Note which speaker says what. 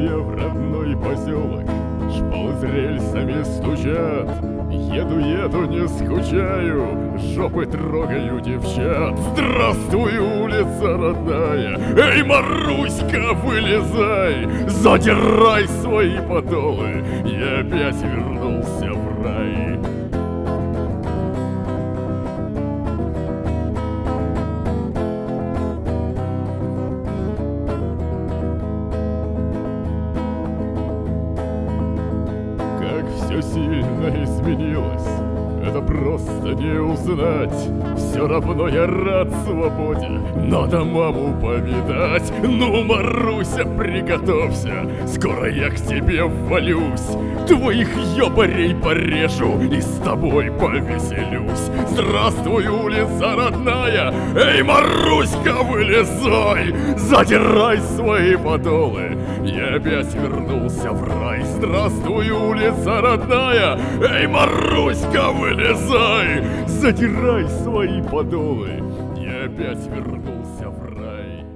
Speaker 1: я в родной поселок, шпалы с рельсами стучат. Еду, не скучаю, жопы трогаю девчат. Здравствуй, улица родная, эй, Маруська, вылезай, задирай свои подолы, я опять вернулся в рай. Все сильно изменилось, это просто не узнать. Все равно я рад свободе, надо маму повидать. Ну, Маруся, приготовься, скоро я к тебе ввалюсь, твоих ёбарей порежу и с тобой повеселюсь. Здравствуй, улица родная, эй, Маруська, вылезай, задирай свои подолы, я опять вернулся в рай. Здравствуй, улица родная, эй, Маруська, вылезай, задирай свои подолы, я опять вернулся в рай.